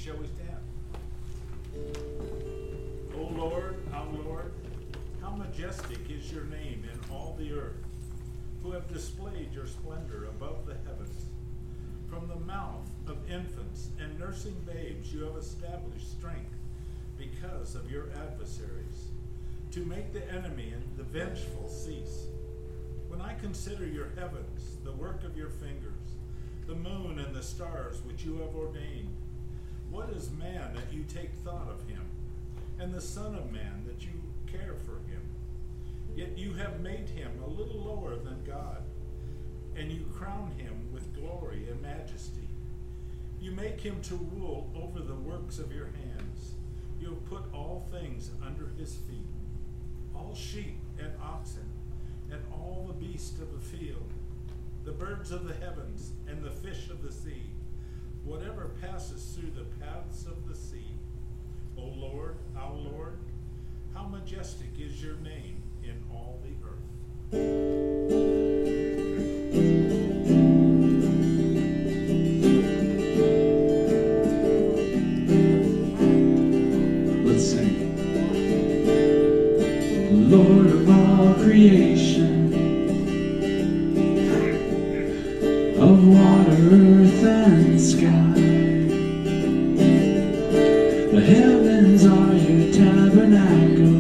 Shall we stand? O Lord, our Lord, how majestic is your name in all the earth, who have displayed your splendor above the heavens. From the mouth of infants and nursing babes you have established strength because of your adversaries, to make the enemy and the vengeful cease. When I consider your heavens, the work of your fingers, the moon and the stars which you have ordained, what is man that you take thought of him, and the Son of Man that you care for him? Yet you have made him a little lower than God, and you crown him with glory and majesty. You make him to rule over the works of your hands. You have put all things under his feet, all sheep and oxen, and all the beasts of the field, the birds of the heavens, and the fish of the sea, whatever passes through the paths of the sea. O Lord, our Lord, how majestic is your name in all the earth. Let's sing. Lord of all creation, of water, earth, and sky, the heavens are your tabernacle.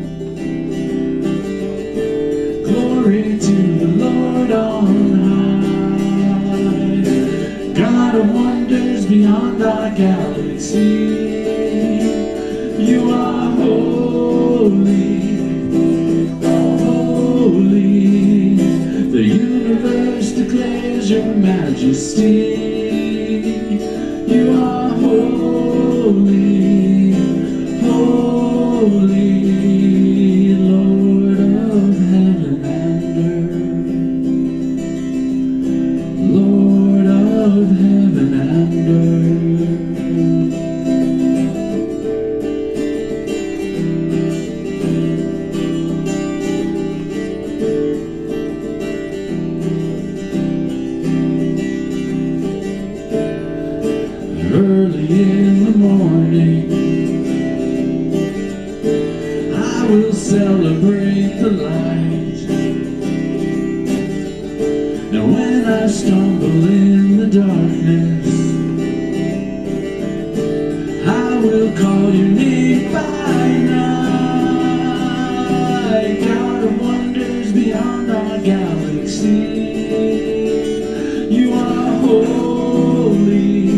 Glory to the Lord on high, God of wonders beyond our galaxy. You are holy, holy. The universe declares your majesty. You are holy, holy, Lord of heaven and earth, Lord of heaven and early in the morning, I will celebrate the light. Now when I stumble in the darkness, I will call your name by night. God of wonders beyond our galaxy, you are holy,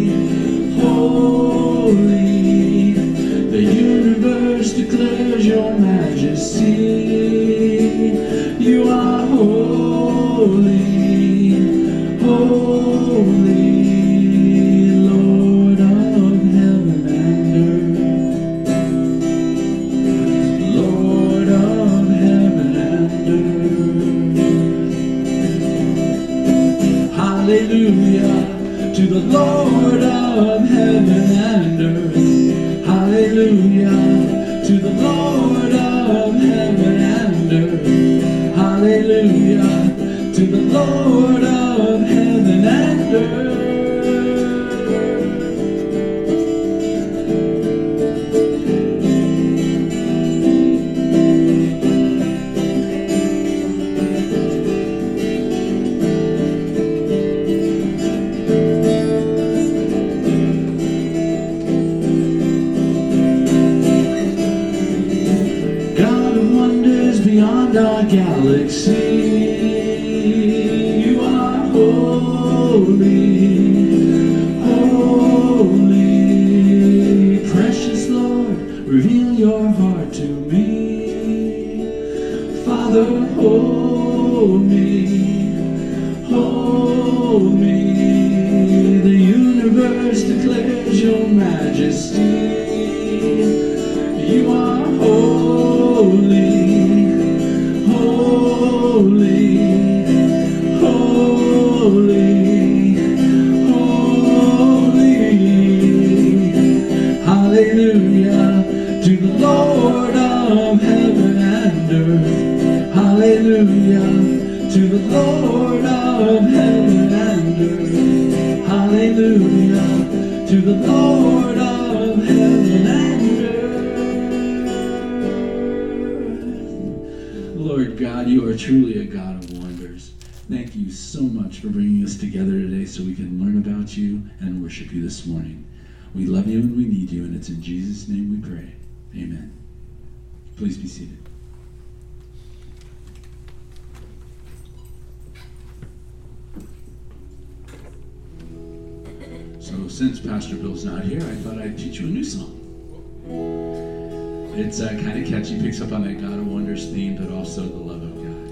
holy. The universe declares your majesty. You are holy, holy, Lord of heaven and earth, Lord of heaven and earth. Hallelujah to the Lord of heaven and earth. Hallelujah to the Lord of heaven and earth. Hallelujah to the Lord of heaven and earth. Beyond our galaxy, you are holy, holy. Precious Lord, reveal your heart to me. Father, hold me, hold me. The universe declares your majesty. You are holy, holy, holy, holy. Hallelujah to the Lord of heaven and earth. Hallelujah to the Lord of heaven and earth. Hallelujah to the Lord you are truly a God of wonders. Thank you so much for bringing us together today so we can learn about you and worship you this morning. We love you and we need you, and it's in Jesus' name we pray. Amen. Please be seated. So since Pastor Bill's not here, I thought I'd teach you a new song. It's kind of catchy, picks up on that God of Wonders theme, but also the love of God.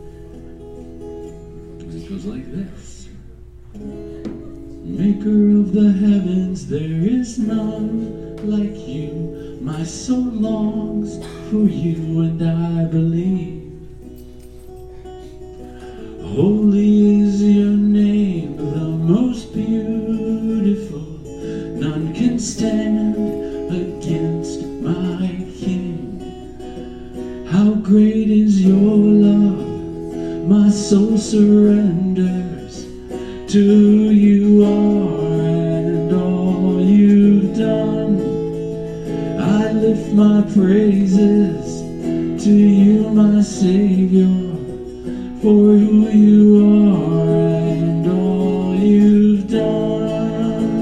And it goes like this. Maker of the heavens, there is none like you. My soul longs for you, and I believe. Holy is your name, the most beautiful. None can stand against my King. How great is your love, my soul surrenders to you are and all you've done. I lift my praises to you, my Savior, for who you are and all you've done.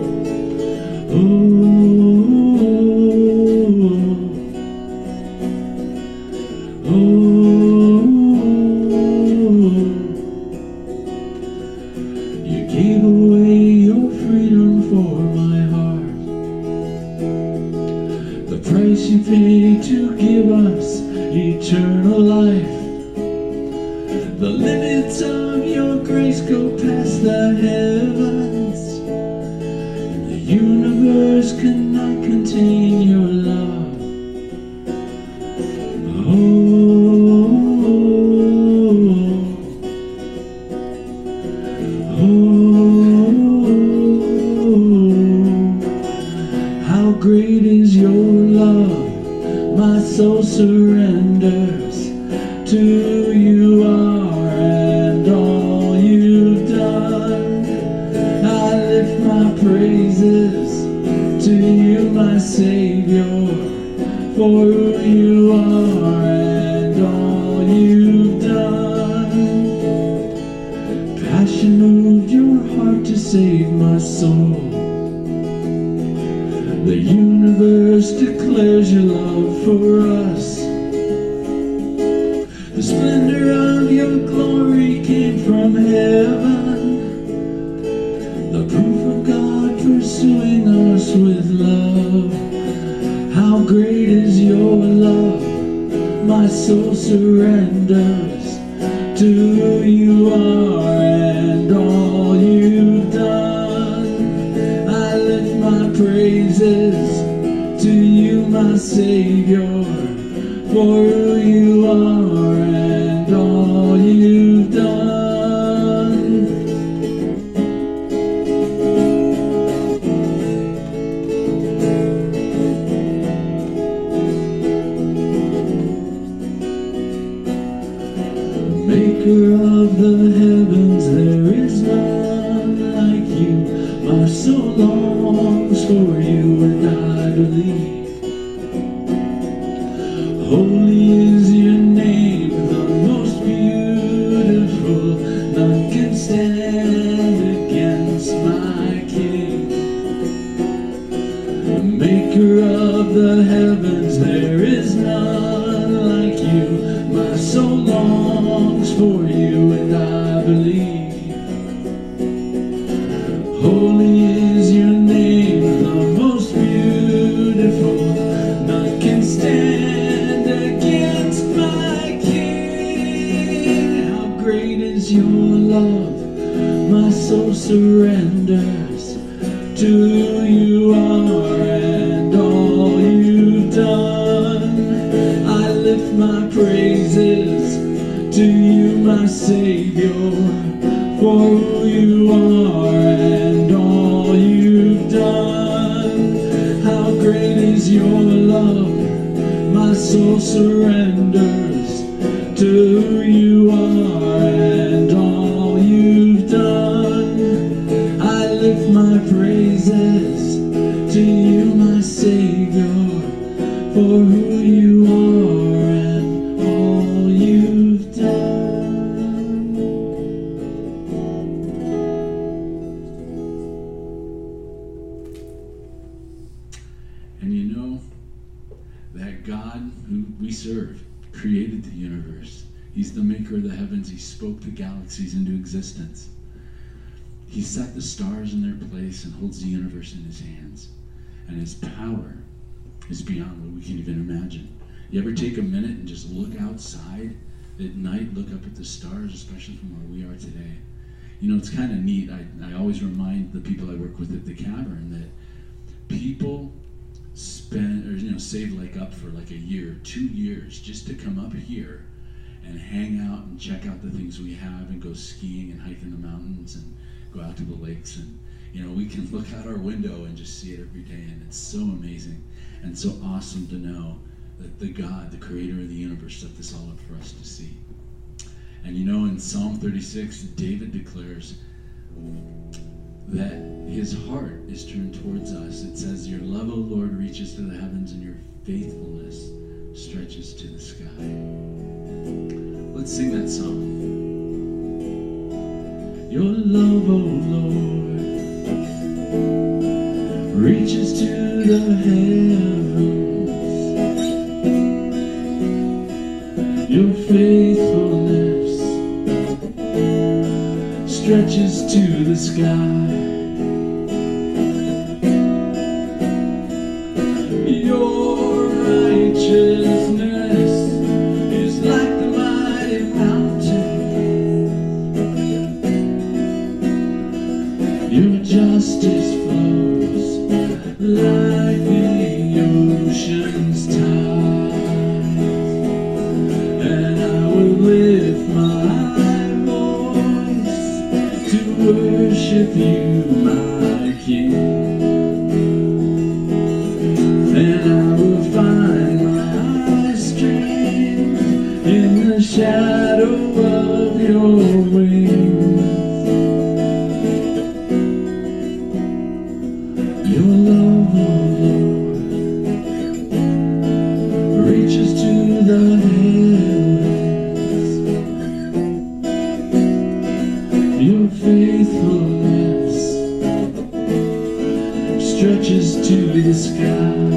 Oh, you gave away your freedom for my heart. The price you paid to give us eternal life. The limits of your grace go past the heavens. The universe cannot contain your love. How great is your love, my soul surrenders to you are and all you've done. I lift my praises to you, my Savior, for who you are and all you've done. Passion moved your heart to save my soul. The universe declares your love for us. The splendor of your glory came from heaven. The proof of God pursuing us with love. How great is your love, my soul surrenders to you are and all you've done. I lift my praises to you, my Savior, for who you are and all you've done. Maker of the heavens, there is none like you. My soul longs for you, and I believe. Holy is your name, the most beautiful. None can stand against my King. Maker of the heavens, there is none like you. My soul longs for you, and I believe. Holy is your name, the most beautiful. None can stand against my King. How great is your love, my soul surrenders to you are and all you've done. I lift my praises to you, my Savior, for who you are and all you've done. How great is your love, my soul surrenders to who you are and all you've done. I lift my praises to you, my Savior, for who you are and all you've serve created the universe. He's the maker of the heavens. He spoke the galaxies into existence. He set the stars in their place and holds the universe in his hands. And his power is beyond what we can even imagine. You ever take a minute and just look outside at night, look up at the stars, especially from where we are today? You know, it's kind of neat. I always remind the people I work with at the Cavern that people spend, or save like up for like a year, 2 years, just to come up here and hang out and check out the things we have and go skiing and hiking the mountains and go out to the lakes. And we can look out our window and just see it every day, and it's so amazing and so awesome to know that the God, the creator of the universe, set this all up for us to see. And in Psalm 36, David declares that his heart is turned towards us. It says, your love, O Lord, reaches to the heavens, and your faithfulness stretches to the sky. Let's sing that song. Your love, O Lord, reaches to the heavens. Your faithfulness stretches to the sky. Your righteousness is like the mighty mountain. Your justice flows like the ocean's tide. And I will lift my voice to worship you, my King. And I will find my strength in the shadow of your wings. Your love, oh Lord, reaches to the heavens. Your faithfulness stretches to the sky.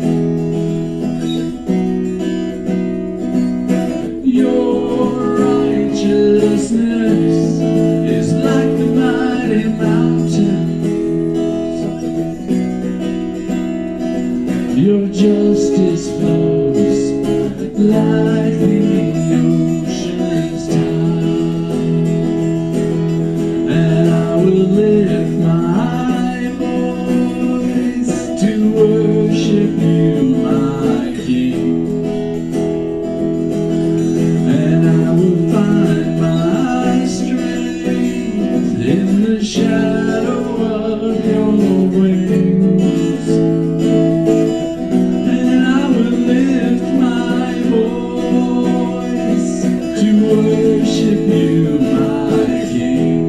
Your righteousness is like the mighty mountains. Your justice flows like the ocean's tide. And I will lift my voice to worship you, my King. And I will find my strength in the shadow of your wings. And I will lift my voice to worship you, my King.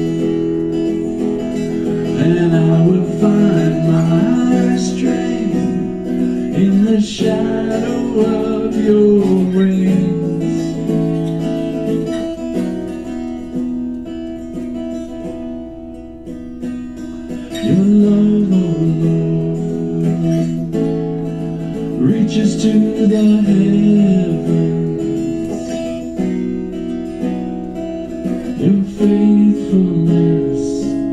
And I will find my strength in the shadow of your wings. Your love, oh Lord, reaches to the heavens. Your faithfulness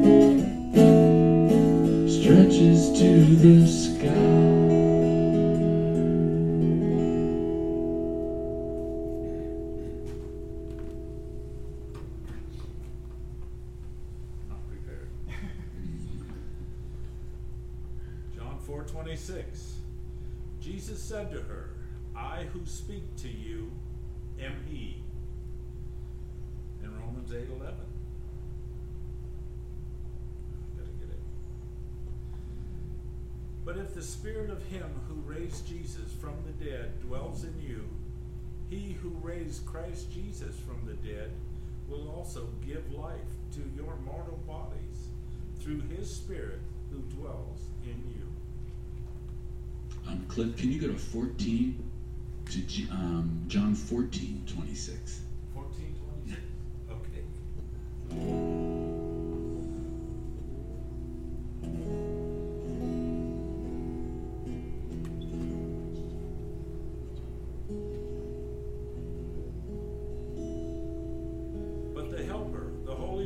stretches to the sky. Not prepared. John 4:26. Jesus said to her, I who speak to you am he. In Romans 8:11. Gotta get it. But if the spirit of him who raised Jesus from the dead dwells in you, he who raised Christ Jesus from the dead will also give life to your mortal bodies through his spirit who dwells in you. Cliff, can you go to 14 to John 14:26? 14:26. Okay.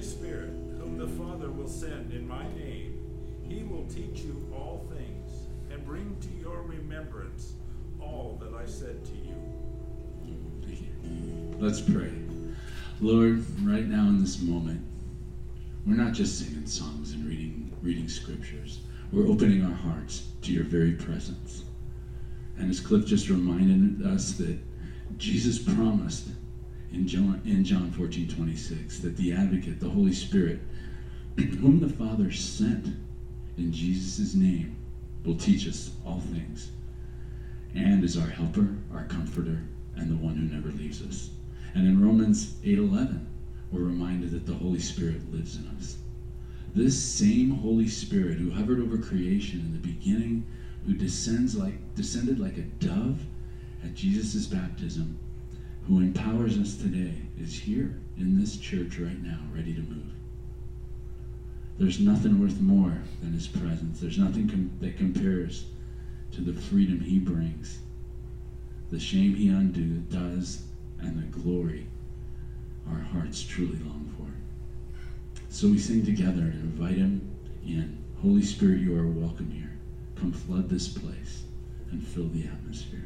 Holy Spirit, whom the Father will send in my name, he will teach you all things and bring to your remembrance all that I said to you. Thank you. Let's pray. Lord, right now in this moment, we're not just singing songs and reading scriptures. We're opening our hearts to your very presence. And as Cliff just reminded us that Jesus promised in John 14:26 that the advocate, the Holy Spirit, whom the Father sent in Jesus' name, will teach us all things, and is our helper, our comforter, and the one who never leaves us. And in Romans 8:11, we're reminded that the Holy Spirit lives in us. This same Holy Spirit who hovered over creation in the beginning, who descended like a dove at Jesus' baptism, who empowers us today, is here in this church right now, ready to move. There's nothing worth more than his presence. There's nothing that compares to the freedom he brings, the shame he undoes, and the glory our hearts truly long for. So we sing together and invite him in. Holy Spirit, you are welcome here. Come flood this place and fill the atmosphere.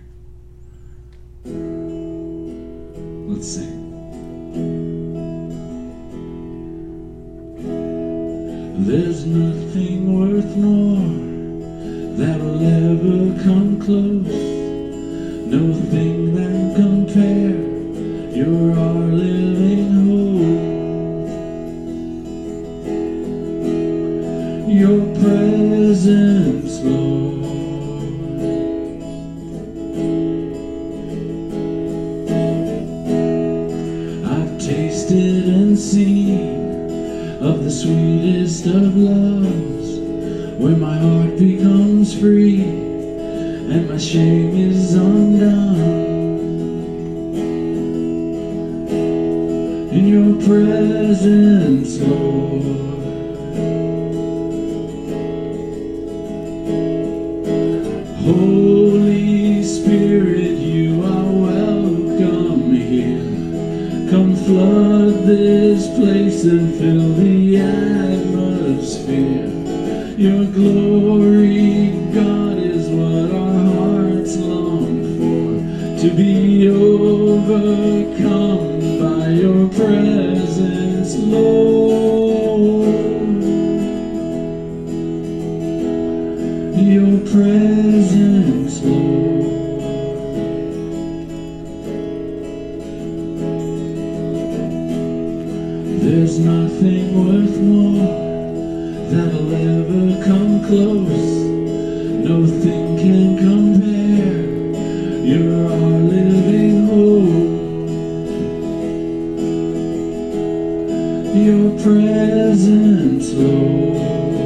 Let's sing. There's nothing worth more that'll ever come close. No thing that compare. You're our living hope. Your presence, Lord. I've tasted and seen of the sweetest of loves, where my heart becomes free and my shame is undone. In your presence, Lord. Holy Spirit, you are welcome here. Come flood this place and fill the atmosphere. Your glory, God, is what our hearts long for. To be overcome by your presence, Lord. Your presence, Lord. There's nothing worth more that'll ever come close. No thing can compare. You're our living hope. Your presence, Lord.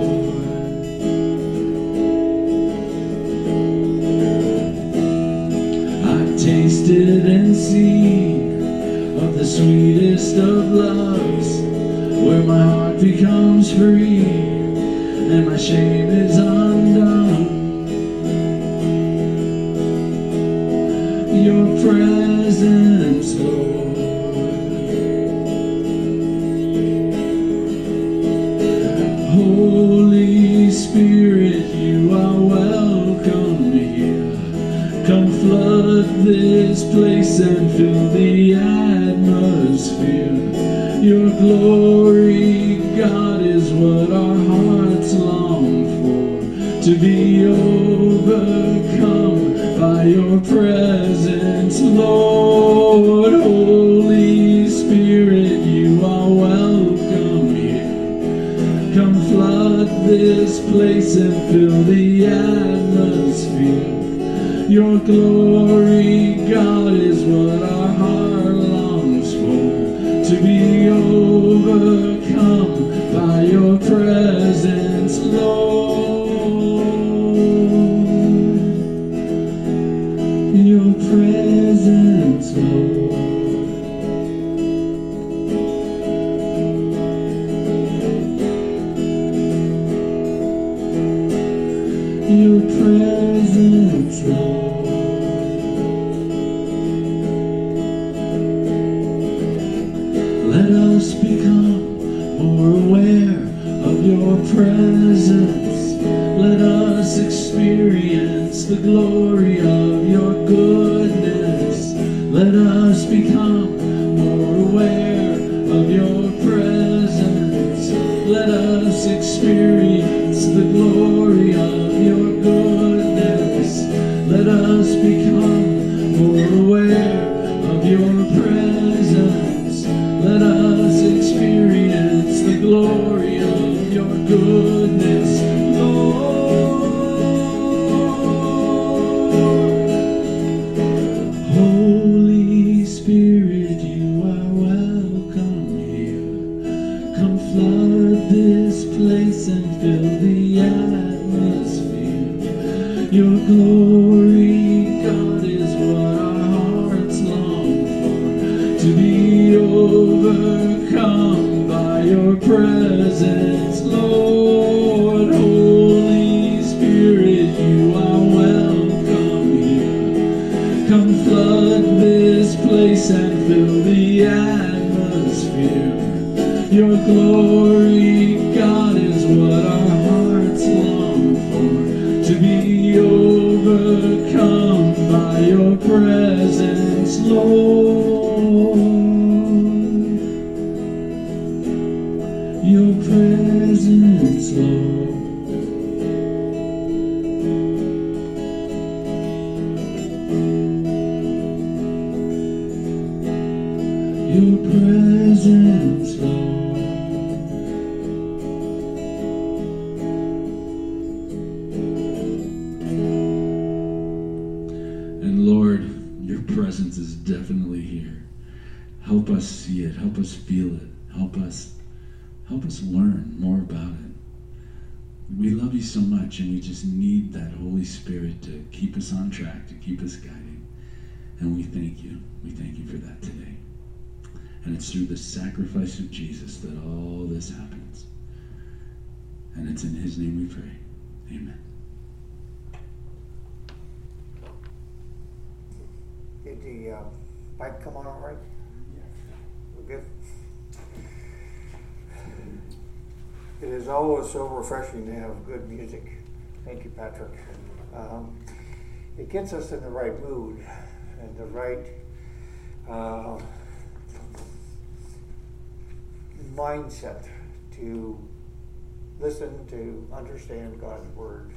I've tasted and seen of the sweetest of loves, where my heart becomes free and my shame is undone. Your presence, Lord. Holy Spirit, you are welcome here. Come flood this place and fill the atmosphere. Your glory, God, is what our hearts long for. To be overcome by your presence, Lord. Holy Spirit, you are welcome here. Come flood this place and fill the atmosphere. Your glory, God, is what our heart longs for. To be overcome by your presence, Lord. Your presence, Lord. Your presence, Lord. Let us become presence. Let us experience the glory of your goodness. Let us become more aware of your presence. Let us experience the glory of your goodness. Let us become more aware of your presence. Let us experience the glory of your goodness, Lord. Holy Spirit, you are welcome here. Come flood this place and fill the atmosphere. Your glory, God, is what our hearts long for, to be overcome by your presence, Lord. Holy Spirit, you are welcome here. Come flood this place and fill the atmosphere. Your glory, God, is what our hearts long for, to be overcome by your presence, Lord. Your presence, Lord. Your presence, Lord. And Lord, your presence is definitely here. Help us see it. Help us feel it. Help us learn more about it. We love you so much, and we just need that Holy Spirit to keep us on track, to keep us guiding. And we thank you. We thank you for that today. And it's through the sacrifice of Jesus that all this happens. And it's in his name we pray. Amen. Did the mic come on all right? We're good? It is always so refreshing to have good music. Thank you, Patrick. It gets us in the right mood and the right mindset to listen, to understand God's Word.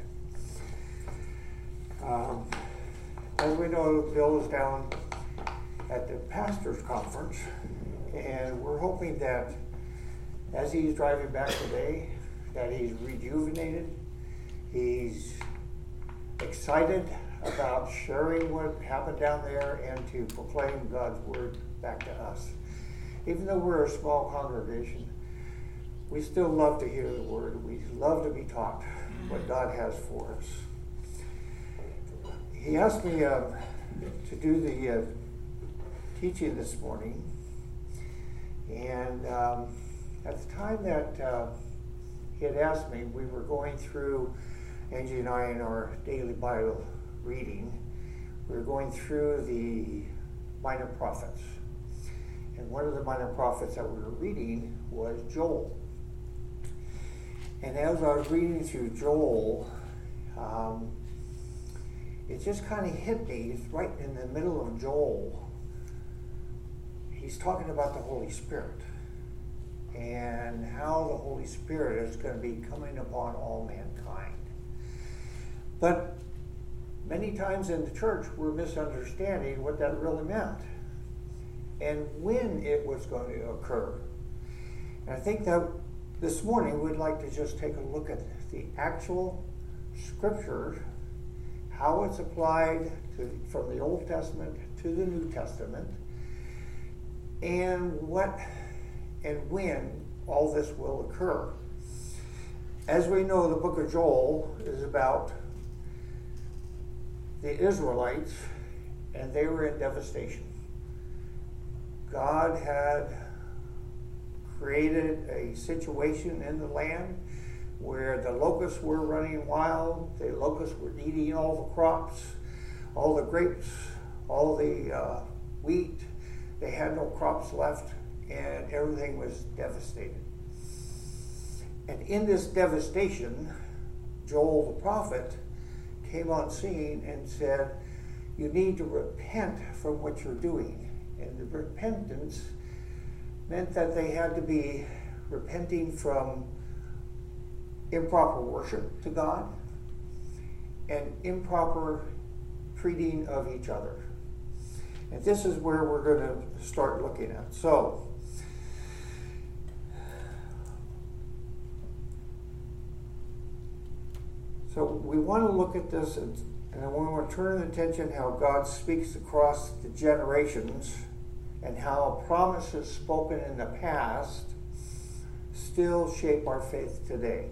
As we know, Bill is down at the Pastors Conference, and we're hoping that as he's driving back today, that he's rejuvenated, he's excited about sharing what happened down there and to proclaim God's Word back to us. Even though we're a small congregation, we still love to hear the Word. We love to be taught what God has for us. He asked me to do the teaching this morning, and at the time that he had asked me, we were going through, Angie and I, in our daily Bible reading, we were going through the minor prophets. And one of the minor prophets that we were reading was Joel. And as I was reading through Joel, it just kind of hit me. It's right in the middle of Joel. He's talking about the Holy Spirit and how the Holy Spirit is going to be coming upon all mankind. But many times in the church, we're misunderstanding what that really meant and when it was going to occur. And I think that this morning we'd like to just take a look at the actual scriptures, how it's applied from the Old Testament to the New Testament, and what and when all this will occur. As we know, the book of Joel is about the Israelites, and they were in devastation. God had created a situation in the land where the locusts were running wild, the locusts were eating all the crops, all the grapes, all the wheat. They had no crops left, and everything was devastated. And in this devastation, Joel the prophet came on scene and said, you need to repent from what you're doing. And the repentance meant that they had to be repenting from improper worship to God and improper treating of each other. And this is where we're going to start looking at. So we want to look at this, and I want to turn attention how God speaks across the generations and how promises spoken in the past still shape our faith today.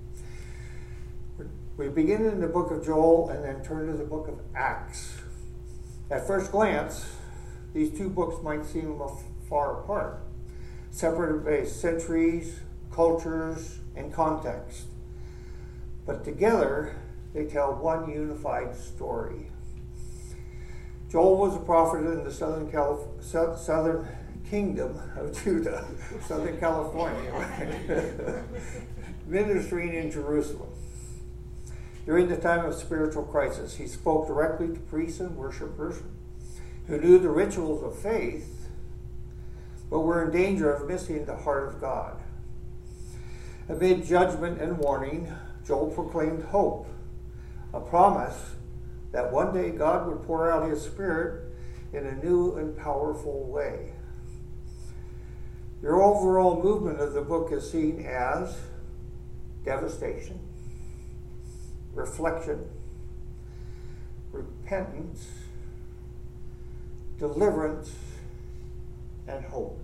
We begin in the book of Joel and then turn to the book of Acts. At first glance, these two books might seem far apart, separated by centuries, cultures, and context. But together, they tell one unified story. Joel was a prophet in the southern kingdom of Judah, Southern California, right? Ministering in Jerusalem. During the time of spiritual crisis, he spoke directly to priests and worshipers who knew the rituals of faith, but were in danger of missing the heart of God. Amid judgment and warning, Joel proclaimed hope, a promise that one day God would pour out his Spirit in a new and powerful way. The overall movement of the book is seen as devastation, reflection, repentance, deliverance, and hope.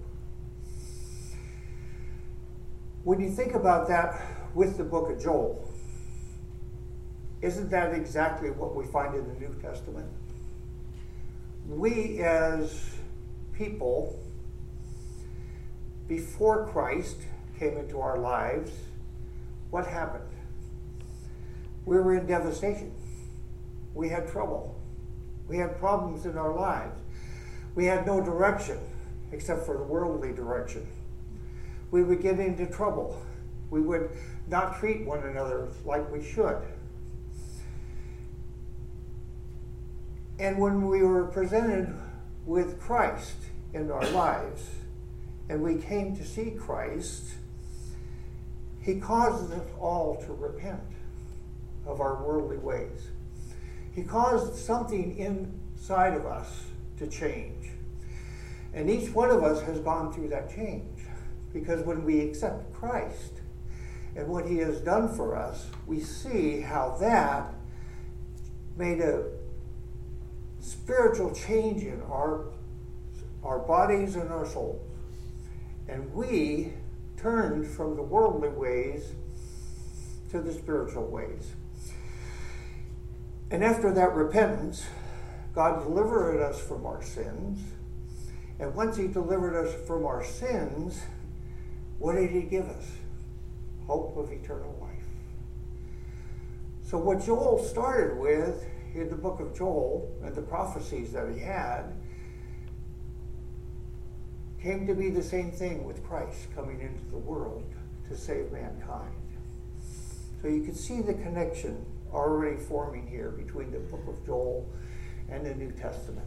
When you think about that with the book of Joel, isn't that exactly what we find in the New Testament? We as people, before Christ came into our lives, what happened? We were in devastation. We had trouble. We had problems in our lives. We had no direction except for the worldly direction. We would get into trouble. We would not treat one another like we should. And when we were presented with Christ in our lives, and we came to see Christ, he caused us all to repent of our worldly ways. He caused something inside of us to change. And each one of us has gone through that change. Because when we accept Christ and what he has done for us, we see how that made a spiritual change in our bodies and our souls. And we turned from the worldly ways to the spiritual ways. And after that repentance, God delivered us from our sins. And once he delivered us from our sins, what did he give us? Hope of eternal life. So what Joel started with in the book of Joel and the prophecies that he had came to be the same thing with Christ coming into the world to save mankind. So you can see the connection already forming here between the book of Joel and the New Testament.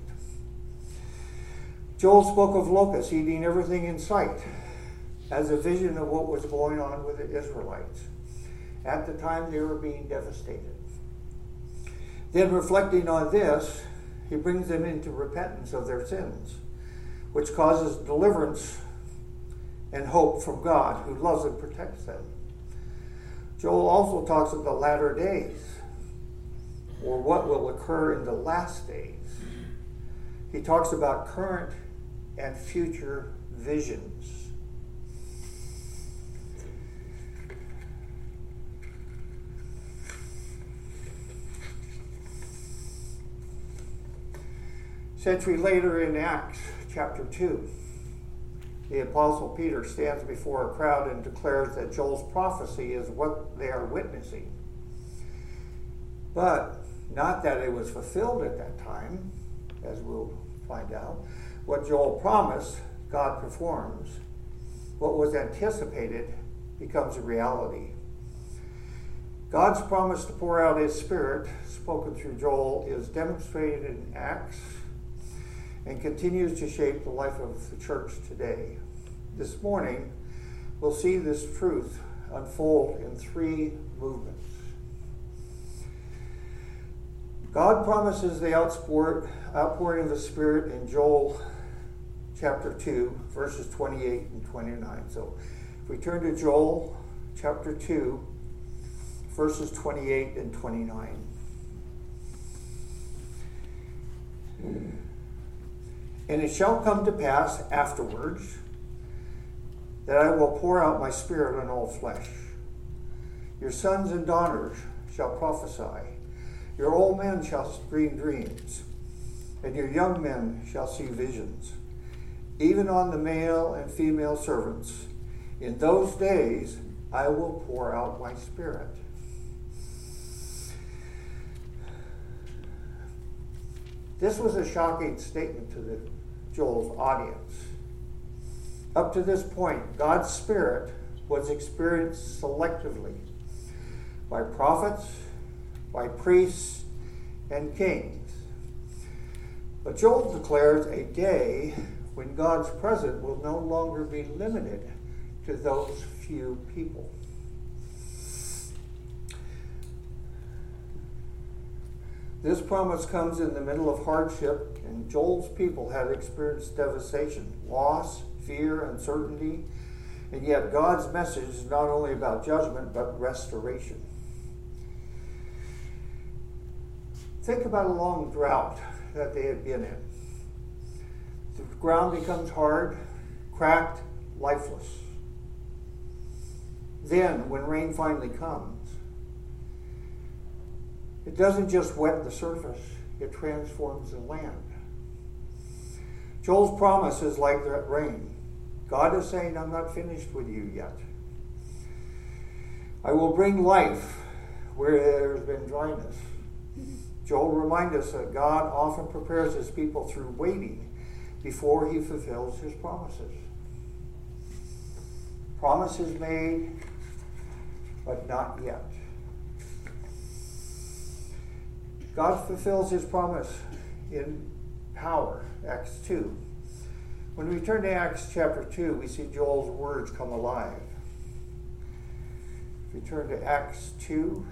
Joel spoke of locusts eating everything in sight as a vision of what was going on with the Israelites. At the time they were being devastated. Then reflecting on this, he brings them into repentance of their sins, which causes deliverance and hope from God, who loves and protects them. Joel also talks of the latter days, or what will occur in the last days. He talks about current and future visions. A century later in Acts chapter 2, the Apostle Peter stands before a crowd and declares that Joel's prophecy is what they are witnessing. But not that it was fulfilled at that time, as we'll find out. What Joel promised, God performs. What was anticipated, becomes a reality. God's promise to pour out his Spirit, spoken through Joel, is demonstrated in Acts and continues to shape the life of the church today. This morning, we'll see this truth unfold in three movements. God promises the outpouring of the Spirit in Joel chapter 2, verses 28 and 29. So if we turn to Joel chapter 2, verses 28 and 29. And it shall come to pass afterwards that I will pour out my Spirit on all flesh. Your sons and daughters shall prophesy. Your old men shall dream dreams, and your young men shall see visions. Even on the male and female servants, in those days I will pour out my Spirit. This was a shocking statement to Joel's audience. Up to this point, God's Spirit was experienced selectively by prophets, by priests, and kings. But Joel declares a day when God's presence will no longer be limited to those few people. This promise comes in the middle of hardship, and Joel's people had experienced devastation, loss, fear, uncertainty, and yet God's message is not only about judgment, but restoration. Think about a long drought that they had been in. The ground becomes hard, cracked, lifeless. Then, when rain finally comes, it doesn't just wet the surface, it transforms the land. Joel's promise is like that rain. God is saying, I'm not finished with you yet. I will bring life where there has been dryness. Joel reminds us that God often prepares his people through waiting before he fulfills his promises. Promises made, but not yet. God fulfills his promise in power, Acts 2. When we turn to Acts chapter 2, we see Joel's words come alive. If we turn to Acts 2,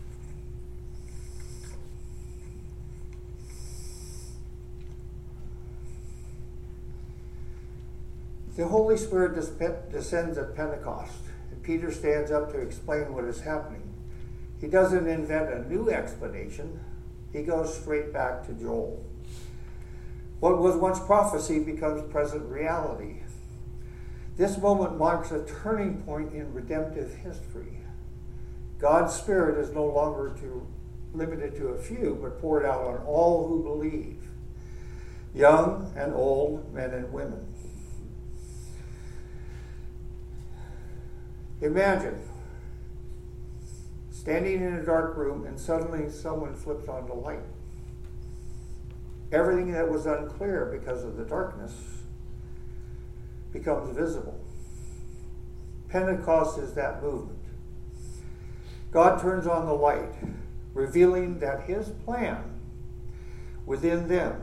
the Holy Spirit descends at Pentecost, and Peter stands up to explain what is happening. He doesn't invent a new explanation. He goes straight back to Joel. What was once prophecy becomes present reality. This moment marks a turning point in redemptive history. God's Spirit is no longer limited to a few, but poured out on all who believe, young and old, men and women. Imagine standing in a dark room and suddenly someone flips on the light. Everything that was unclear because of the darkness becomes visible. Pentecost is that movement. God turns on the light, revealing that his plan within them,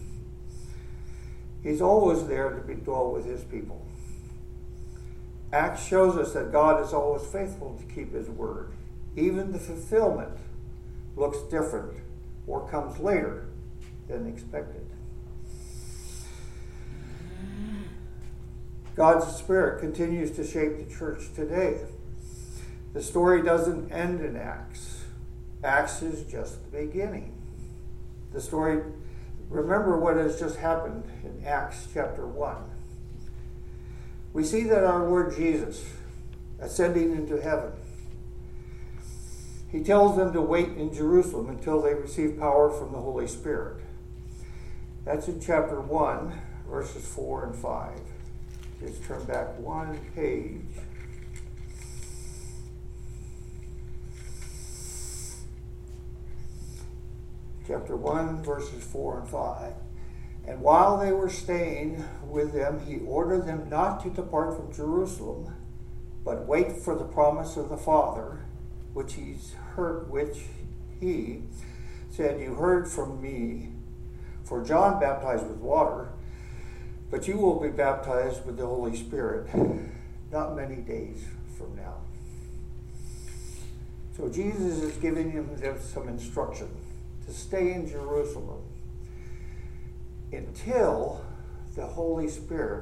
he's always there to dwell with his people. Acts shows us that God is always faithful to keep his word. Even the fulfillment looks different or comes later than expected. God's Spirit continues to shape the church today. The story doesn't end in Acts. Acts is just the beginning. The story, remember what has just happened in Acts chapter 1. We see that our Lord Jesus, ascending into heaven, he tells them to wait in Jerusalem until they receive power from the Holy Spirit. That's in chapter 1, verses 4 and 5. Just turn back one page. Chapter 1, verses 4 and 5. And while they were staying with them, he ordered them not to depart from Jerusalem, but wait for the promise of the Father, which he said, you heard from me. For John baptized with water, but you will be baptized with the Holy Spirit not many days from now. So Jesus is giving him some instruction to stay in Jerusalem until the Holy Spirit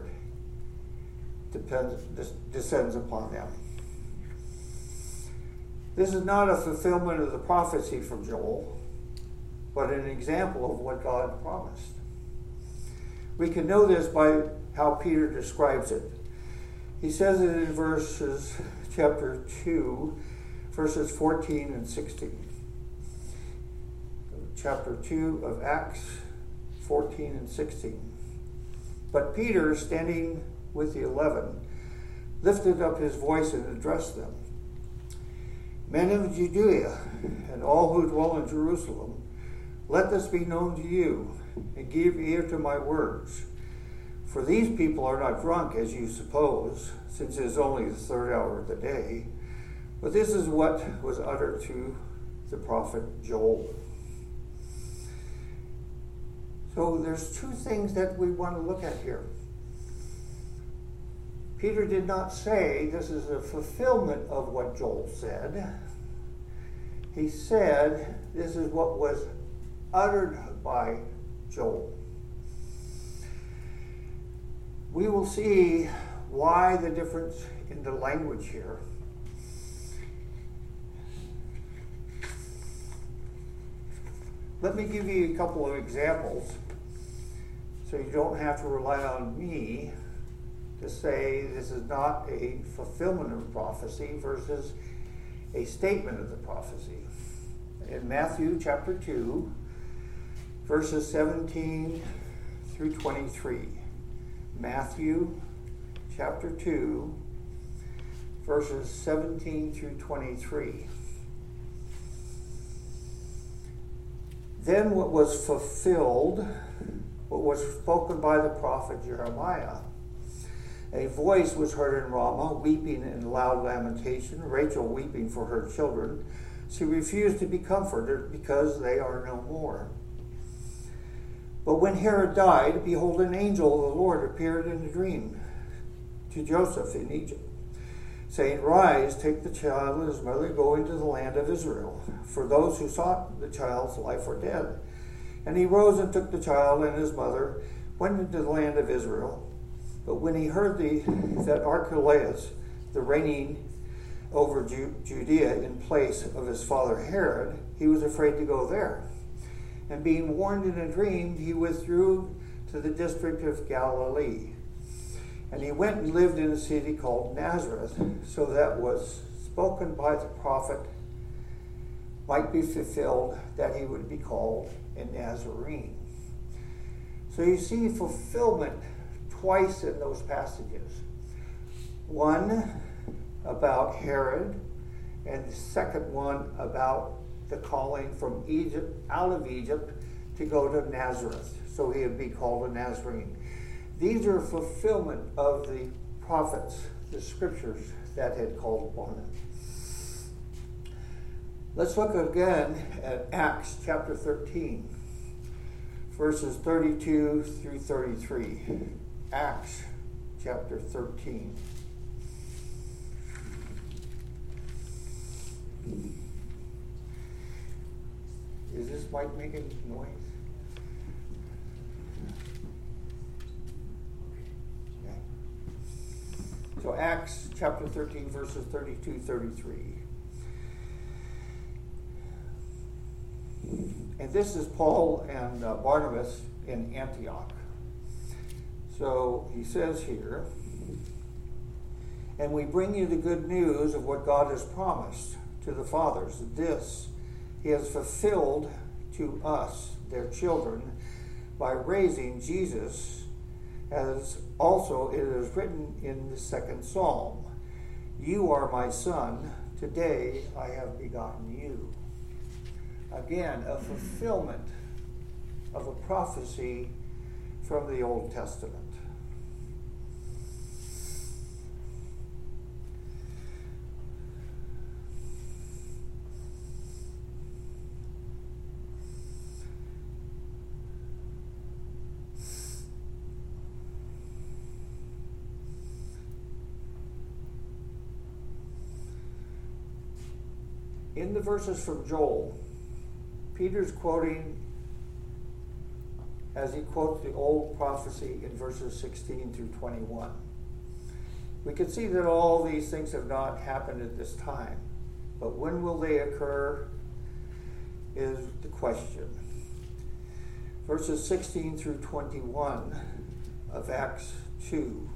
descends upon them. This is not a fulfillment of the prophecy from Joel, but an example of what God promised. We can know this by how Peter describes it. He says it in chapter 2, verses 14 and 16. Chapter 2 of Acts 14 and 16. But Peter, standing with the 11, lifted up his voice and addressed them. Men of Judea, and all who dwell in Jerusalem, let this be known to you, and give ear to my words. For these people are not drunk, as you suppose, since it is only the third hour of the day. But this is what was uttered to the prophet Joel. So there's two things that we want to look at here. Peter did not say this is a fulfillment of what Joel said. He said this is what was uttered by Joel. We will see why the difference in the language here. Let me give you a couple of examples so you don't have to rely on me to say this is not a fulfillment of prophecy versus a statement of the prophecy. In Matthew chapter 2, verses 17 through 23. Matthew chapter 2, verses 17 through 23. Then what was fulfilled, what was spoken by the prophet Jeremiah. A voice was heard in Ramah, weeping in loud lamentation, Rachel weeping for her children. She refused to be comforted because they are no more. But when Herod died, behold, an angel of the Lord appeared in a dream to Joseph in Egypt, saying, Rise, take the child and his mother, go into the land of Israel, for those who sought the child's life are dead. And he rose and took the child and his mother, went into the land of Israel. But when he heard that Archelaus, the reigning over Judea in place of his father Herod, he was afraid to go there. And being warned in a dream, he withdrew to the district of Galilee. And he went and lived in a city called Nazareth, so that was spoken by the prophet might be fulfilled, that he would be called a Nazarene. So you see fulfillment twice in those passages. One about Herod, and the second one about the calling from Egypt, out of Egypt, to go to Nazareth, so he would be called a Nazarene. These are fulfillment of the prophets, the scriptures that had called upon them. Let's look again at Acts chapter 13, verses 32 through 33. Acts chapter 13. Is this mic making noise? Okay. So Acts chapter 13, verses 32, 33. And this is Paul and Barnabas in Antioch. So he says here, and we bring you the good news of what God has promised to the fathers. This he has fulfilled to us, their children, by raising Jesus, as also it is written in the second psalm, You are my son, today I have begotten you. Again, a fulfillment of a prophecy from the Old Testament. In the verses from Joel, Peter's quoting as he quotes the old prophecy in verses 16 through 21. We can see that all these things have not happened at this time, but when will they occur is the question. Verses 16 through 21 of Acts 2.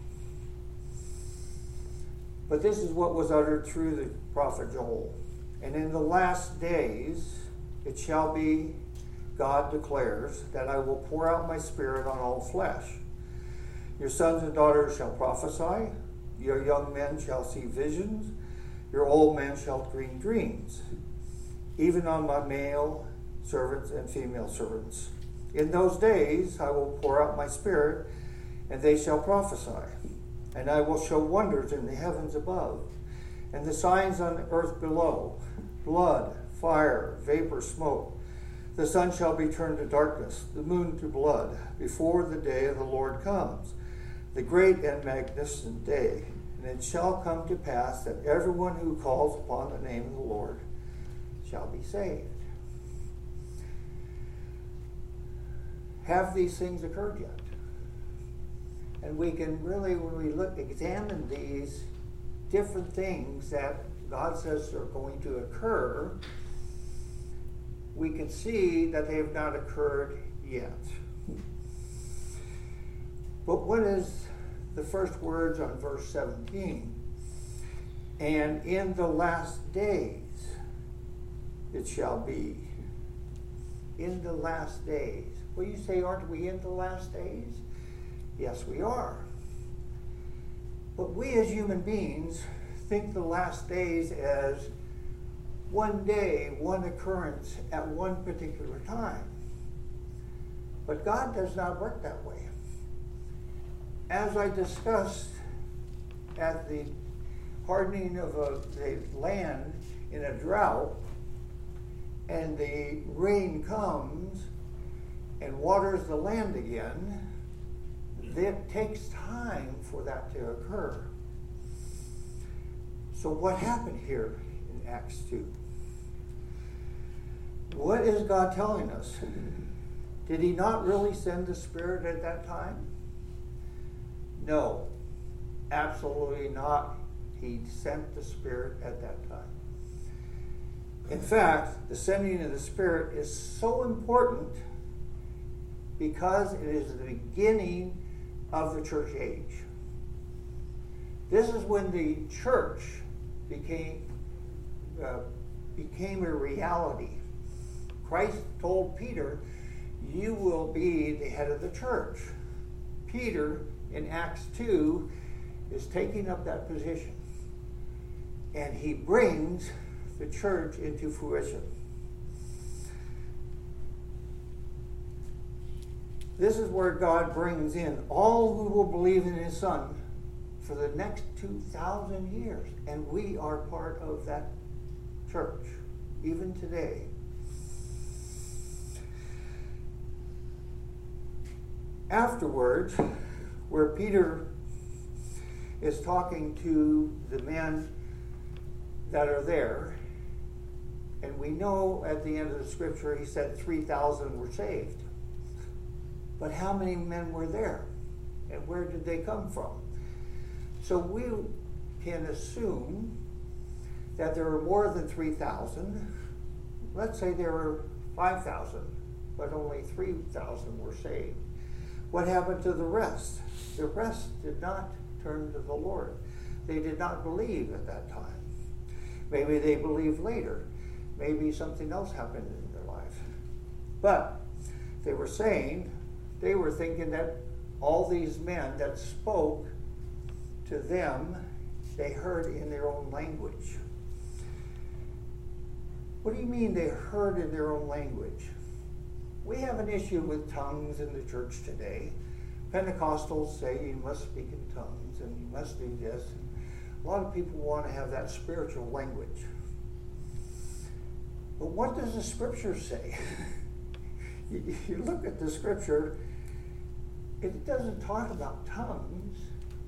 But this is what was uttered through the prophet Joel. And in the last days it shall be, God declares, that I will pour out my Spirit on all flesh. Your sons and daughters shall prophesy, your young men shall see visions, your old men shall dream dreams, even on my male servants and female servants. In those days I will pour out my Spirit, and they shall prophesy. And I will show wonders in the heavens above, and the signs on the earth below, blood, fire, vapor, smoke. The sun shall be turned to darkness, the moon to blood, before the day of the Lord comes, the great and magnificent day. And it shall come to pass that everyone who calls upon the name of the Lord shall be saved. Have these things occurred yet? And we can really, when we examine these different things that God says are going to occur, we can see that they have not occurred yet. But what is the first words on verse 17? And in the last days it shall be. In the last days. Well, you say, aren't we in the last days? Yes, we are. But we as human beings think the last days as one day, one occurrence at one particular time. But God does not work that way. As I discussed at the hardening of the land in a drought, and the rain comes and waters the land again, it takes time for that to occur. So what happened here in Acts 2? What is God telling us? Did he not really send the Spirit at that time? No, absolutely not. He sent the Spirit at that time. In fact, the sending of the Spirit is so important because it is the beginning of the church age. This is when the church became a reality. Christ told Peter, you will be the head of the church. Peter, in Acts 2, is taking up that position. And he brings the church into fruition. This is where God brings in all who will believe in his Son for the next 2,000 years. And we are part of that church, even today. Afterwards, where Peter is talking to the men that are there, and we know at the end of the scripture he said 3,000 were saved. But how many men were there? And where did they come from? So we can assume that there were more than 3,000. Let's say there were 5,000, but only 3,000 were saved. What happened to the rest? The rest did not turn to the Lord. They did not believe at that time. Maybe they believed later. Maybe something else happened in their life. But they were thinking that all these men that spoke to them, they heard in their own language. What do you mean they heard in their own language? We have an issue with tongues in the church today. Pentecostals say you must speak in tongues and you must do this. A lot of people want to have that spiritual language. But what does the scripture say? You look at the scripture, it doesn't talk about tongues.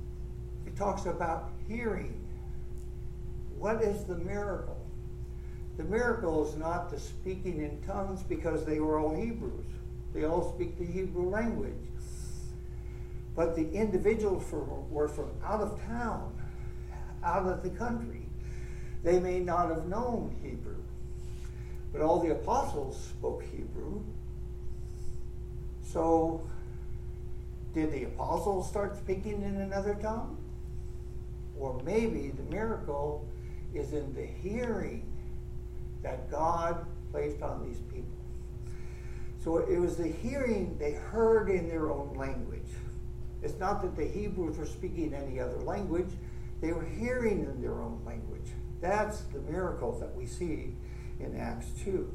It talks about hearing. What is the miracle? The miracle is not the speaking in tongues because they were all Hebrews. They all speak the Hebrew language. But the individuals were from out of town, out of the country. They may not have known Hebrew. But all the apostles spoke Hebrew. So, did the apostles start speaking in another tongue? Or maybe the miracle is in the hearing that God placed on these people. So it was the hearing they heard in their own language. It's not that the Hebrews were speaking any other language. They were hearing in their own language. That's the miracle that we see in Acts 2.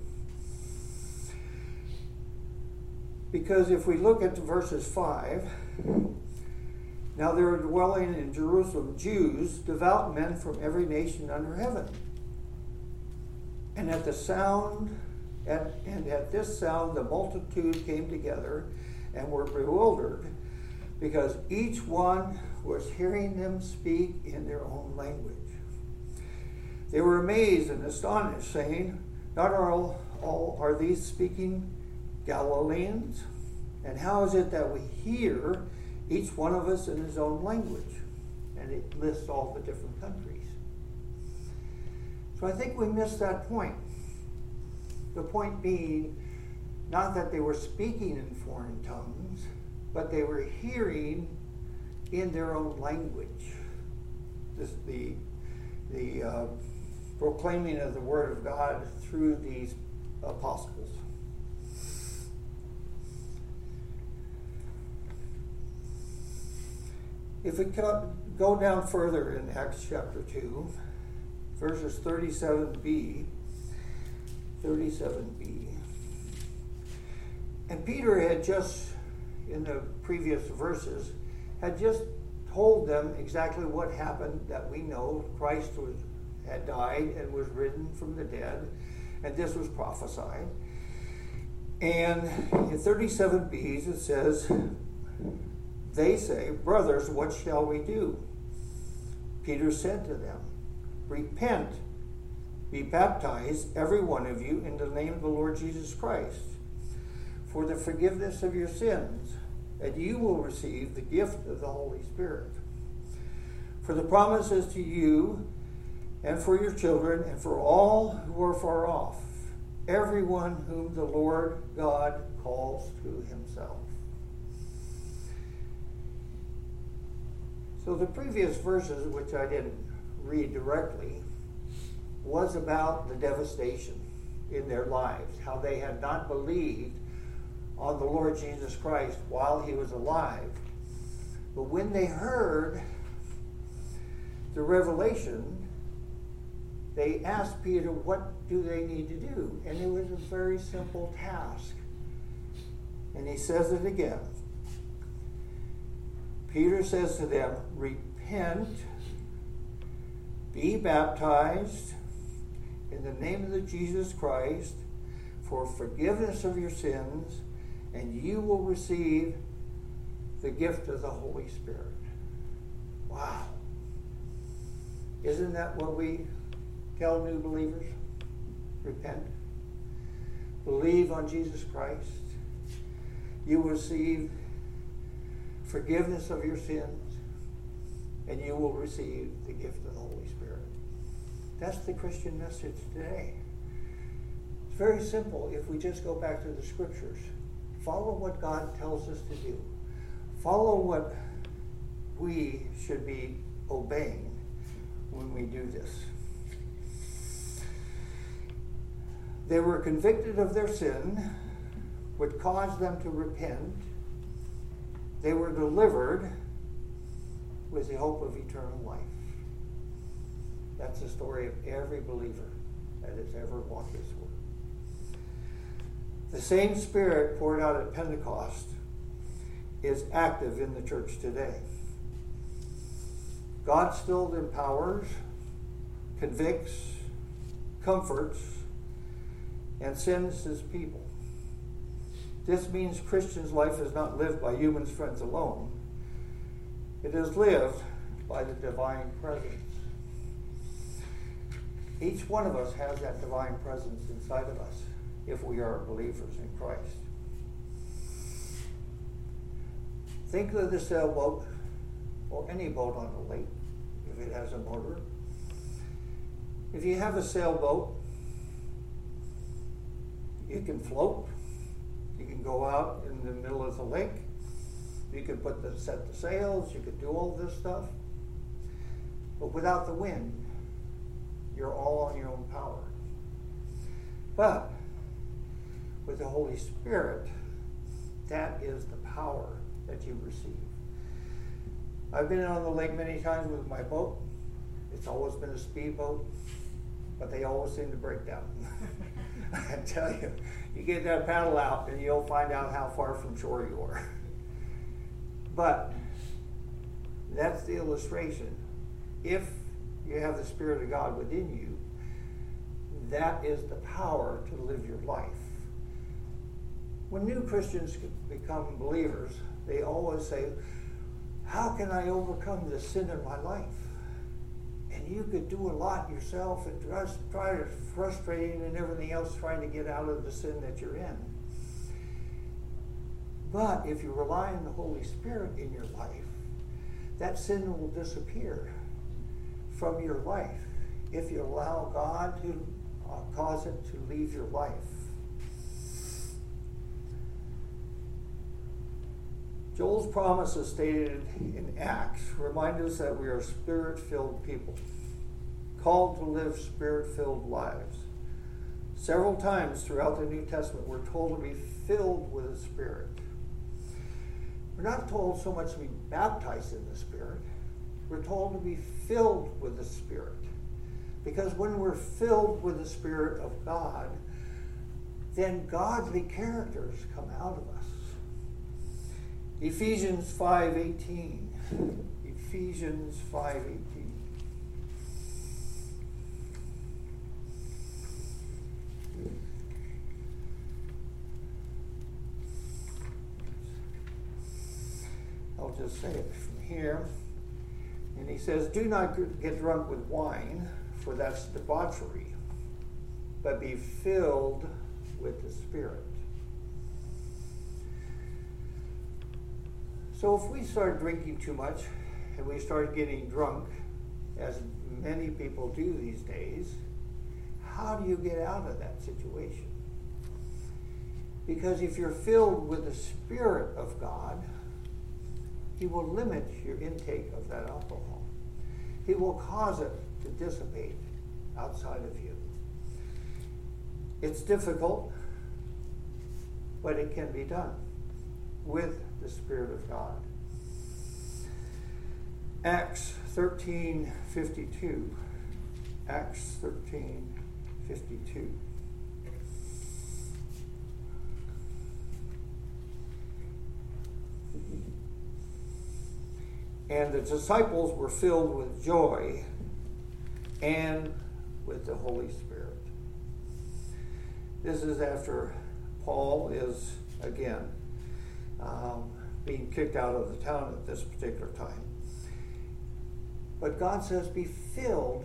Because if we look at verses 5, now there were dwelling in Jerusalem Jews, devout men from every nation under heaven. And at this sound, the multitude came together and were bewildered, because each one was hearing them speak in their own language. They were amazed and astonished, saying, "Not all are these speaking Galileans? And how is it that we hear, each one of us in his own language?" And it lists all the different countries. So I think we missed that point. The point being, not that they were speaking in foreign tongues, but they were hearing in their own language the proclaiming of the Word of God through these apostles. If we go down further in Acts chapter 2, verses 37b, and Peter had just, in the previous verses, had just told them exactly what happened that we know. Christ had died and was risen from the dead, and this was prophesied. And in 37b it says, they say, "Brothers, what shall we do?" Peter said to them, "Repent, be baptized, every one of you, in the name of the Lord Jesus Christ, for the forgiveness of your sins, and you will receive the gift of the Holy Spirit. For the promise is to you and for your children and for all who are far off, everyone whom the Lord God calls to himself." So the previous verses, which I didn't read directly, was about the devastation in their lives, how they had not believed on the Lord Jesus Christ while he was alive. But when they heard the revelation, they asked Peter, what do they need to do? And it was a very simple task. And he says it again. Peter says to them, "Repent, be baptized in the name of the Jesus Christ for forgiveness of your sins, and you will receive the gift of the Holy Spirit." Wow. Isn't that what we tell new believers? Repent. Believe on Jesus Christ. You will receive forgiveness of your sins, and you will receive the gift of the Holy Spirit. That's the Christian message today. It's very simple if we just go back to the scriptures. Follow what God tells us to do. Follow what we should be obeying when we do this. They were convicted of their sin, which caused them to repent. They were delivered with the hope of eternal life. That's the story of every believer that has ever walked this world. The same Spirit poured out at Pentecost is active in the church today. God still empowers, convicts, comforts, and sends his people. This means Christians' life is not lived by human strength alone. It is lived by the divine presence. Each one of us has that divine presence inside of us if we are believers in Christ. Think of the sailboat or any boat on the lake if it has a motor. If you have a sailboat, you can float. You can go out in the middle of the lake. You can set the sails. You can do all this stuff. But without the wind, you're all on your own power. But with the Holy Spirit, that is the power that you receive. I've been on the lake many times with my boat. It's always been a speedboat, but they always seem to break down. I tell you, you get that paddle out and you'll find out how far from shore you are. But that's the illustration. If you have the Spirit of God within you, that is the power to live your life. When new Christians become believers, they always say, how can I overcome the sin in my life? And you could do a lot yourself and just try to frustrating and everything else trying to get out of the sin that you're in. But if you rely on the Holy Spirit in your life, that sin will disappear from your life if you allow God to cause it to leave your life. Joel's promises stated in Acts remind us that we are Spirit-filled people, called to live Spirit-filled lives. Several times throughout the New Testament, we're told to be filled with the Spirit. We're not told so much to be baptized in the Spirit. We're told to be filled with the Spirit. Because when we're filled with the Spirit of God, then godly characters come out of us. Ephesians 5:18. Ephesians 5:18. I'll just say it from here. And he says, do not get drunk with wine, for that's debauchery, but be filled with the Spirit. So if we start drinking too much and we start getting drunk, as many people do these days, how do you get out of that situation? Because if you're filled with the Spirit of God, He will limit your intake of that alcohol. He will cause it to dissipate outside of you. It's difficult, but it can be done with the Spirit of God. Acts 13:52. Acts 13:52. And the disciples were filled with joy and with the Holy Spirit. This is after Paul is, again, being kicked out of the town at this particular time. But God says, be filled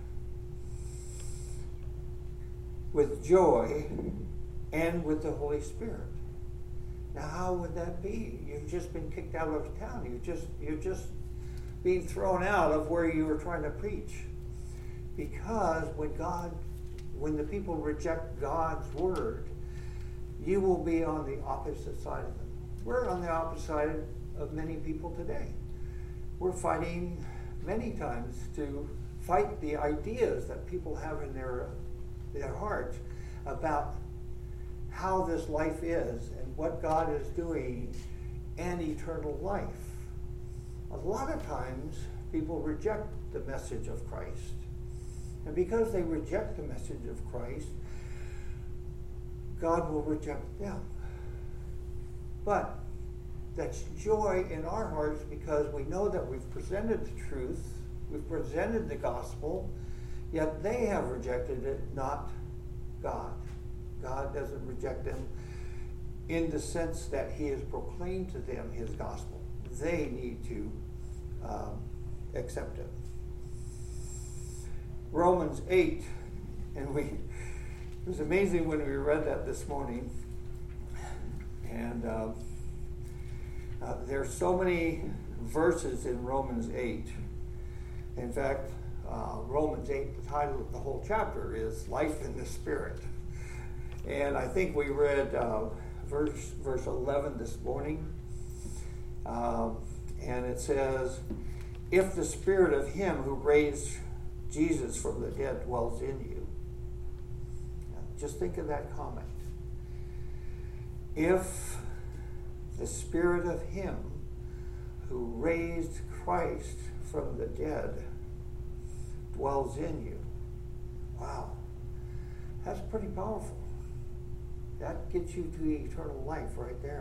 with joy and with the Holy Spirit. Now, how would that be? You've just been kicked out of town. You're just being thrown out of where you were trying to preach. Because when the people reject God's word, you will be on the opposite side of them. We're on the opposite side of many people today. We're fighting many times to fight the ideas that people have in their hearts about how this life is and what God is doing and eternal life. A lot of times people reject the message of Christ. And because they reject the message of Christ, God will reject them. But that's joy in our hearts because we know that we've presented the truth, we've presented the gospel, yet they have rejected it, not God. God doesn't reject them in the sense that He has proclaimed to them His gospel. They need to accept it. Romans 8, and it was amazing when we read that this morning. And there's so many verses in Romans 8. In fact, Romans 8, the title of the whole chapter is Life in the Spirit. And I think we read verse 11 this morning. And it says, if the spirit of him who raised Jesus from the dead dwells in you. Now, just think of that comment. If the spirit of him who raised Christ from the dead dwells in you. Wow. That's pretty powerful. That gets you to eternal life right there.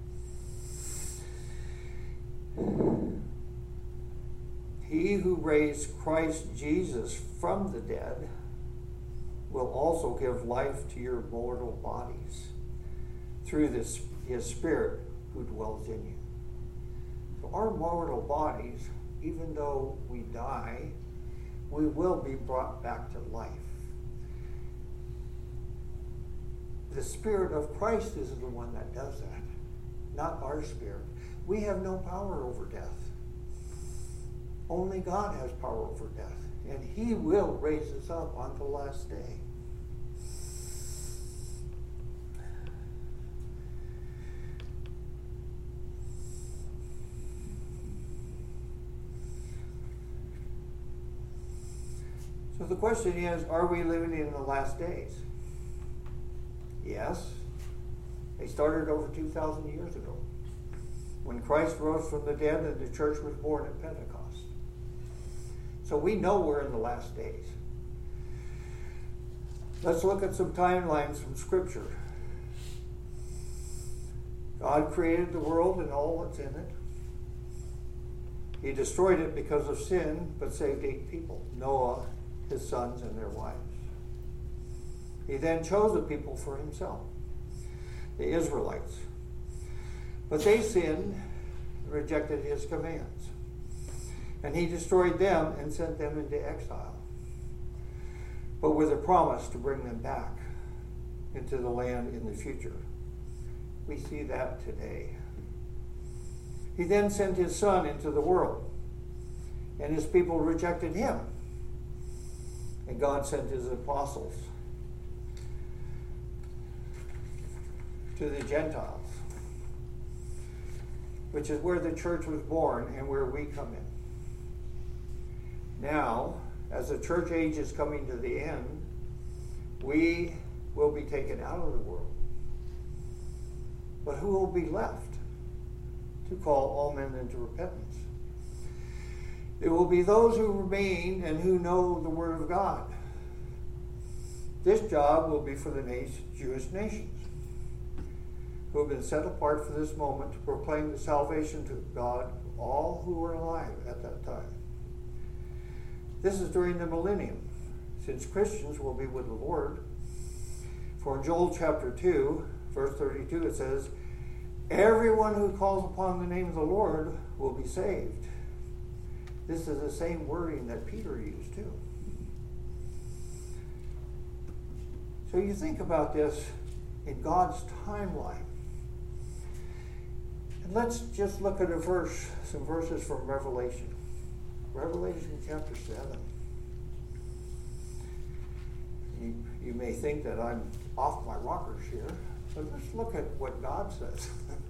He who raised Christ Jesus from the dead will also give life to your mortal bodies through his Spirit who dwells in you. So our mortal bodies, even though we die, we will be brought back to life. The Spirit of Christ is the one that does that, not our spirit. We have no power over death. Only God has power over death, and he will raise us up on the last day. So the question is, are we living in the last days? Yes. They started over 2,000 years ago, when Christ rose from the dead and the church was born at Pentecost. So we know we're in the last days. Let's look at some timelines from Scripture. God created the world and all that's in it. He destroyed it because of sin, but saved 8 people: Noah, his sons, and their wives. He then chose a people for himself, the Israelites. But they sinned, rejected his commands. And he destroyed them and sent them into exile, but with a promise to bring them back into the land in the future. We see that today. He then sent his Son into the world, and his people rejected him. And God sent his apostles to the Gentiles, which is where the church was born and where we come in. Now, as the church age is coming to the end, we will be taken out of the world. But who will be left to call all men into repentance? It will be those who remain and who know the Word of God. This job will be for the Jewish nations, who have been set apart for this moment to proclaim the salvation to God, all who were alive at that time. This is during the millennium, since Christians will be with the Lord. For in Joel chapter 2, verse 32, it says, everyone who calls upon the name of the Lord will be saved. This is the same wording that Peter used too. So you think about this in God's timeline. And let's just look at some verses from Revelation. Revelation chapter 7. You may think that I'm off my rockers here, but let's look at what God says.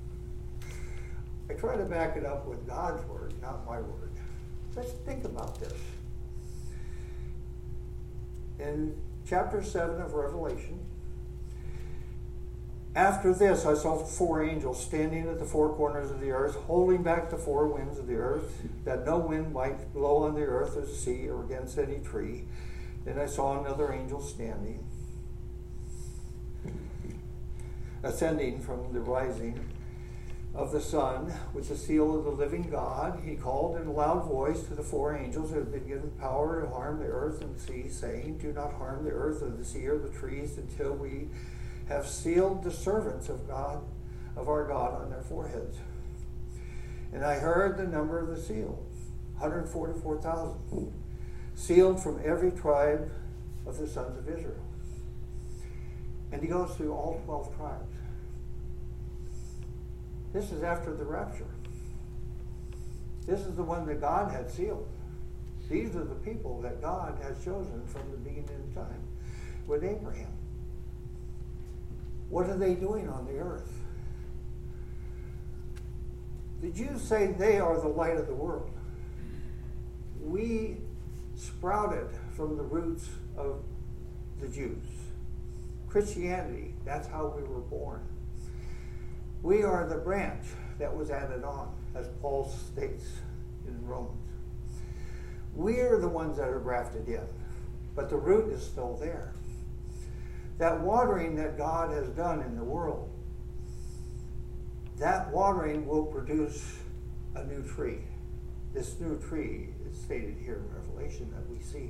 I try to back it up with God's word, not my word. Let's think about this. In chapter 7 of Revelation, after this I saw 4 angels standing at the 4 corners of the earth, holding back the 4 winds of the earth, that no wind might blow on the earth or the sea or against any tree. Then I saw another angel standing, ascending from the rising of the sun with the seal of the living God. He called in a loud voice to the 4 angels who had been given power to harm the earth and the sea, saying, do not harm the earth or the sea or the trees until we have sealed the servants of God, of our God, on their foreheads. And I heard the number of the seal, 144,000. sealed from every tribe of the sons of Israel. And he goes through all 12 tribes. This is after the rapture. This is the one that God had sealed. These are the people that God has chosen from the beginning of time with Abraham. What are they doing on the earth? The Jews say they are the light of the world. We sprouted from the roots of the Jews. Christianity, that's how we were born. We are the branch that was added on, as Paul states in Romans. We're the ones that are grafted in, but the root is still there. That watering that God has done in the world, that watering will produce a new tree. This new tree is stated here in Revelation that we see.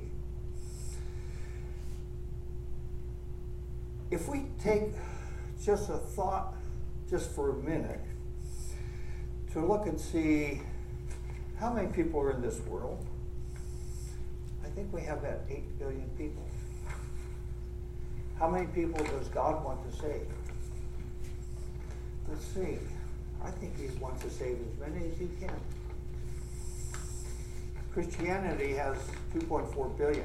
If we take just a thought, just for a minute, to look and see how many people are in this world, I think we have about 8 billion people. How many people does God want to save? Let's see. I think he wants to save as many as he can. Christianity has 2.4 billion.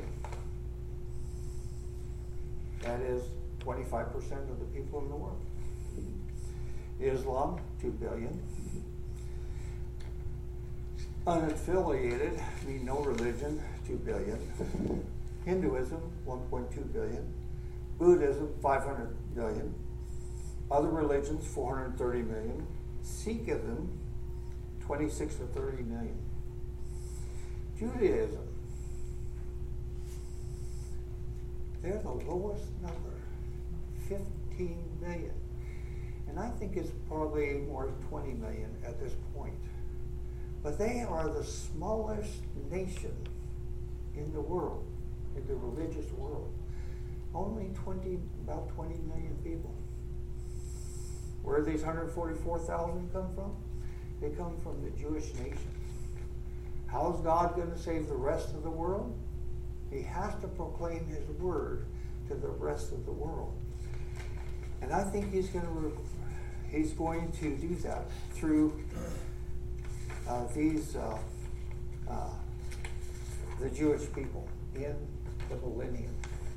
That is 25% of the people in the world. Islam, 2 billion. Unaffiliated, meaning no religion, 2 billion. Hinduism, 1.2 billion. Buddhism, 500 million. Other religions, 430 million. Sikhism, 26 to 30 million. Judaism, they're the lowest number, 15 million. And I think it's probably more than 20 million at this point. But they are the smallest nation in the world, in the religious world. Only about 20 million people. Where do these 144,000 come from? They come from the Jewish nation. How is God going to save the rest of the world? He has to proclaim his word to the rest of the world. And I think he's going to do that through the Jewish people in the millennium.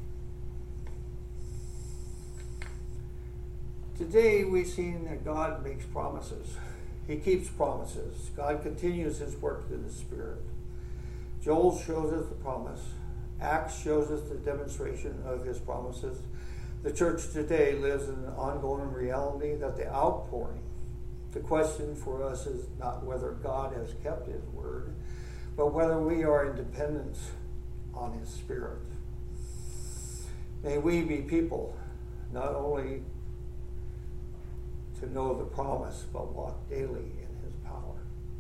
Today we've seen that God makes promises. He keeps promises. God continues his work through the Spirit. Joel shows us the promise. Acts shows us the demonstration of his promises. The church today lives in an ongoing reality that the outpouring. The question for us is not whether God has kept his word, but whether we are in dependence on his Spirit. May we be people not only to know the promise, but walk daily in his power.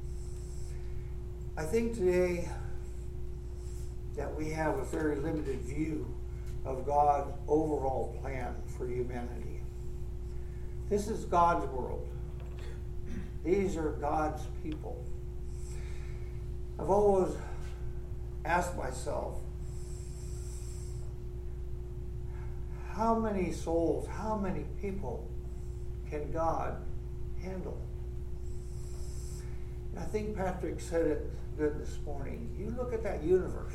I think today that we have a very limited view of God's overall plan for humanity. This is God's world. These are God's people. I've always asked myself, how many souls, how many people can God handle? I think Patrick said it good this morning. You look at that universe.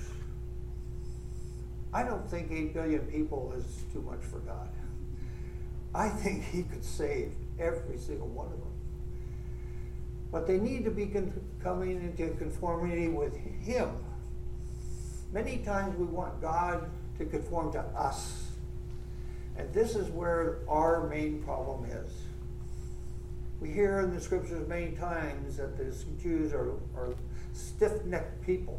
I don't think 8 billion people is too much for God. I think he could save every single one of them. But they need to be coming into conformity with him. Many times we want God to conform to us. And this is where our main problem is. We hear in the scriptures many times that the Jews are stiff-necked people.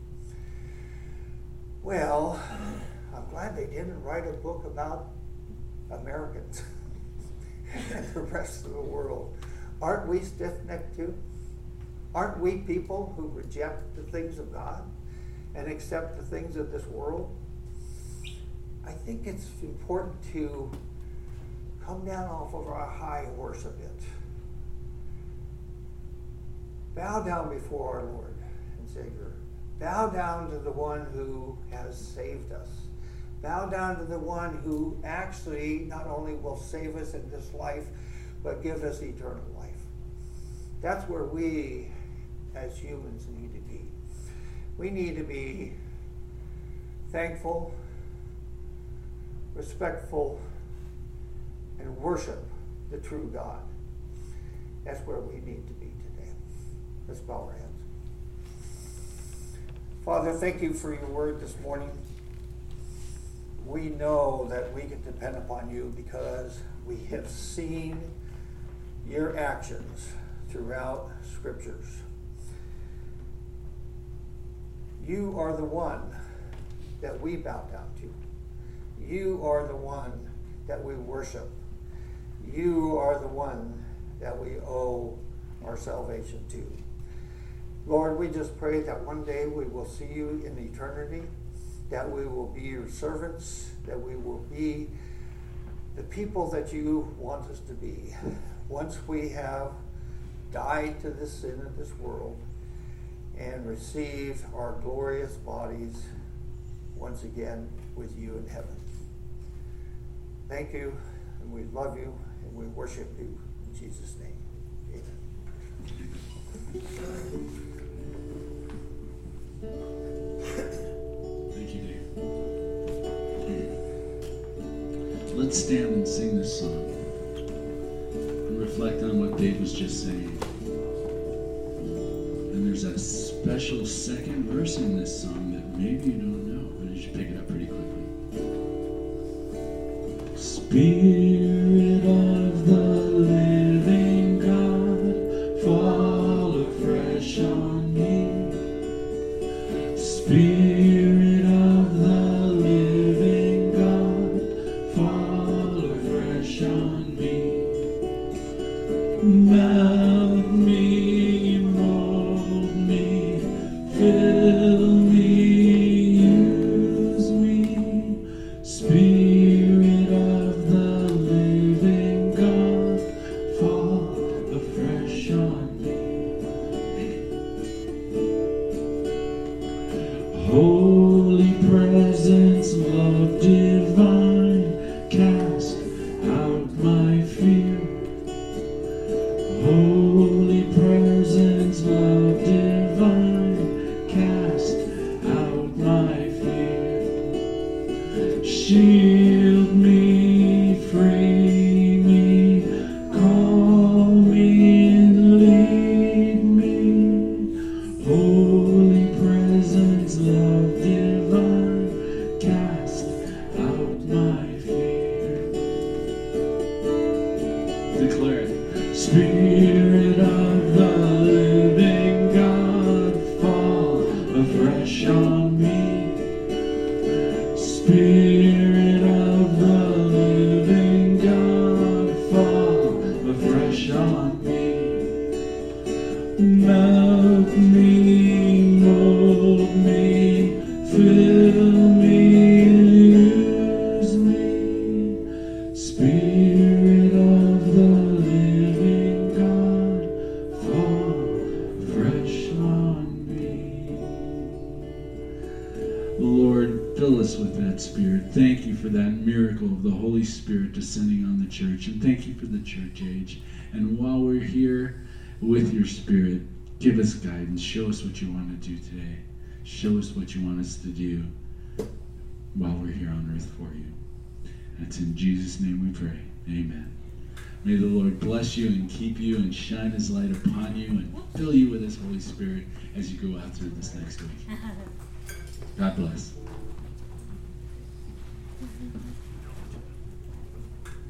Well, I'm glad they didn't write a book about Americans and the rest of the world. Aren't we stiff-necked too? Aren't we people who reject the things of God and accept the things of this world? I think it's important to come down off of our high horse a bit. Bow down before our Lord and Savior Bow down to the one who has saved us. Bow down to the one who actually not only will save us in this life, but give us eternal life. That's where we as humans need to be. We need to be thankful, respectful, and worship the true God. That's where we need to be today. Let's bow our heads. Father, thank you for your word this morning. We know that we can depend upon you because we have seen your actions throughout scriptures. You are the one that we bow down to. You are the one that we worship. You are the one that we owe our salvation to. Lord, we just pray that one day we will see you in eternity, that we will be your servants, that we will be the people that you want us to be. Once we have died to the sin of this world and received our glorious bodies once again with you in heaven. Thank you, and we love you, and we worship you in Jesus' name. Amen. Thank you, Dave. Let's stand and sing this song and reflect on what Dave was just saying. And there's a special second verse in this song that maybe you don't know, but you should pick it up pretty quickly. Spirit of the living God, fall afresh on me. Spirit of the living God, fall afresh on me. Melt me, mold me, fill me, use me. Spirit of the living God, fall afresh on me. Holy presence, love divine, cast out my fear. Holy presence, love divine, cast out my fear. Shield me, free me, call me and lead me. Holy presence, love divine, cast out my fear. Declare it. Spirit of the living God, fall afresh on me. Spirit of the living God, fall afresh on me. Melt me, mold me, fill me, use me. Spirit of the living God, fall fresh on me. Lord, fill us with that Spirit. Thank you for that miracle of the Holy Spirit descending on the church. And thank you for the church age. And while we're here with your Spirit, give us guidance. Show us what you want to do today. Show us what you want us to do while we're here on earth for you. That's in Jesus' name we pray. Amen. May the Lord bless you and keep you and shine his light upon you and fill you with his Holy Spirit as you go out through this next week. God bless.